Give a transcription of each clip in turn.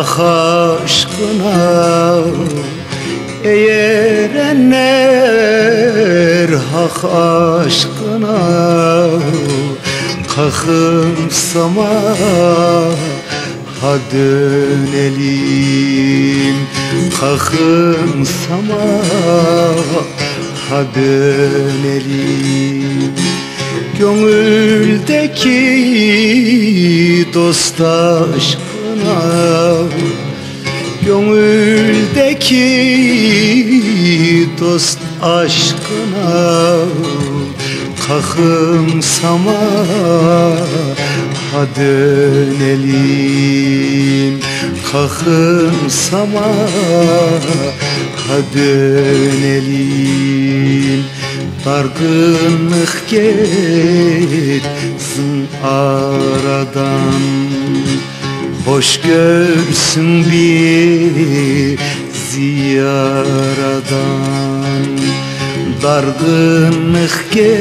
hak aşkına eğerenler, hak aşkına kalkın samaha dönelim, kalkın samaha dönelim. Gönüldeki dost aşkına, gönüldeki dost aşkına kalkın samaha dönelim, kalkın samaha dönelim. Dargınlık gitsin aradan, hoş görsün bizi yaradan. Dargınlık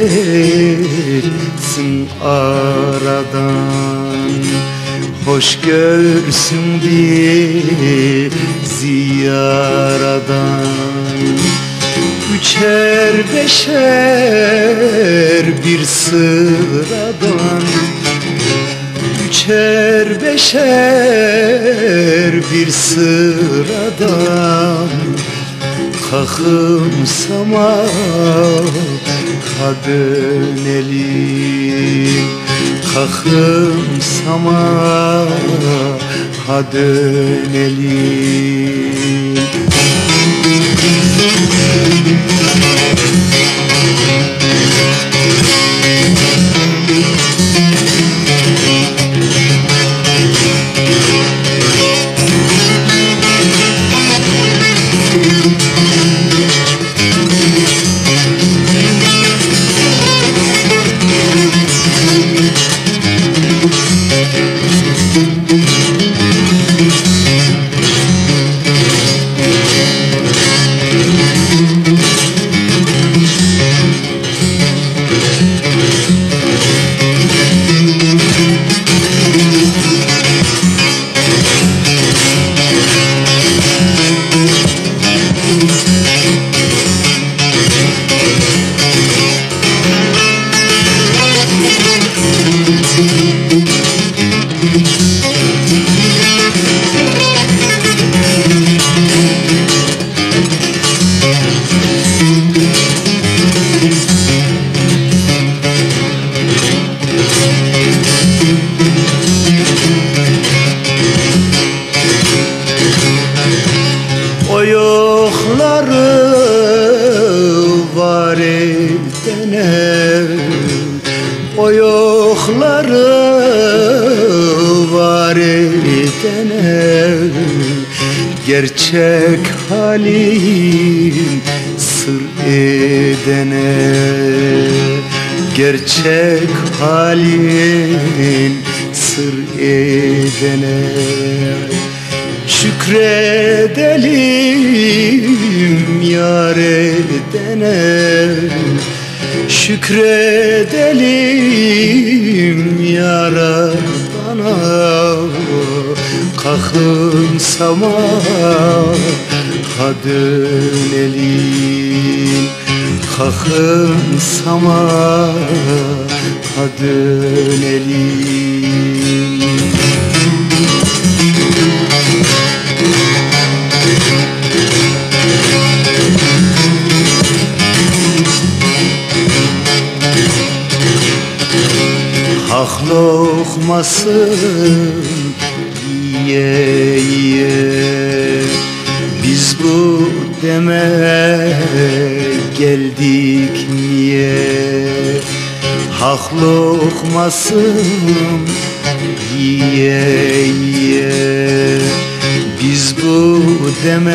gitsin aradan, hoş görsün bizi yaradan. Üçer beşer bir sıradan, üçer beşer bir sıradan kalkın samaha dönelim, kalkın samaha dönelim. O yokları var edene, o yokları var edene, gerçek halin sır edene, gerçek halin sır edene. Şükredelim yar edene, şükredelim yaradana. Kalkın samaha dönelim, kalkın samaha dönelim. Hak lokması yiye yiye biz bu deme geldik niye? Hak lokması yiye yiye biz bu deme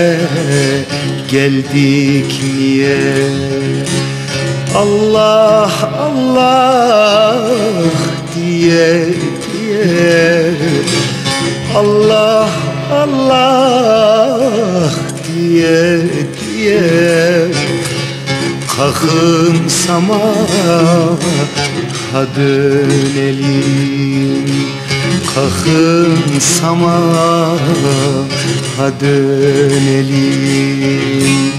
geldik niye? Allah Allah diye diye, Allah Allah diye diye kalkın samaha dönelim, Kalkın sama ha dönelim.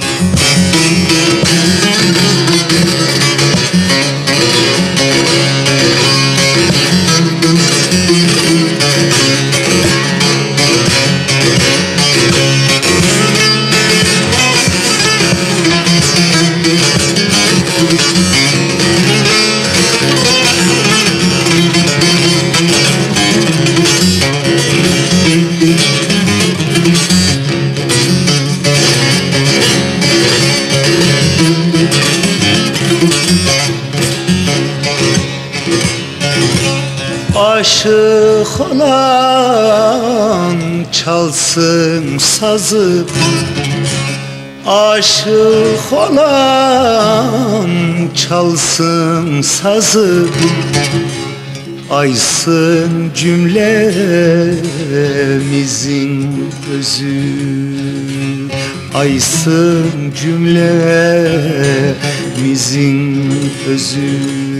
Aşık olan çalsın sazı, aşık olan çalsın sazı, aysın cümlemizin özü, aysın cümlemizin özü.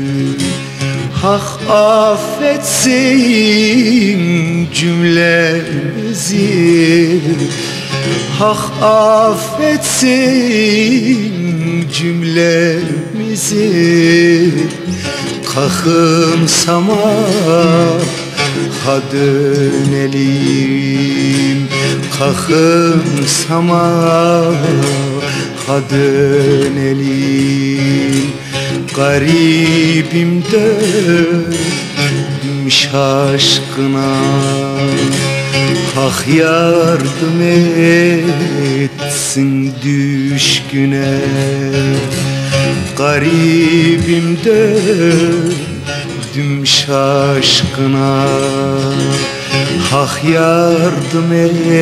Hak affetsin cümlemizi, Hak affetsin cümlemizi. Kalkın sama ha dönelim, kalkın sama ha dönelim. Garibim döndüm şaşkına, Hak yardım etsin düşküne. Garibim döndüm şaşkına, Hak yardım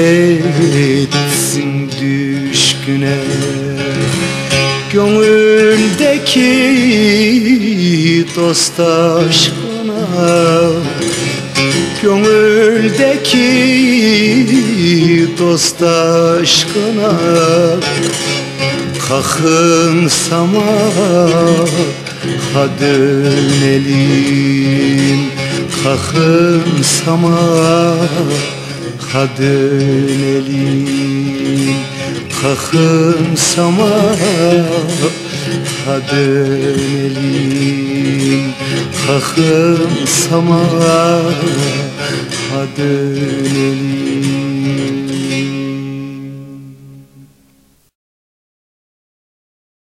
etsin düşküne. Gönüldeki dost aşkına, gönüldeki dost aşkına. Kalkın sama ha dönelim, kalkın sama ha dönelim. Kalkın sama ha dönelim, kalkın sama ha dönelim.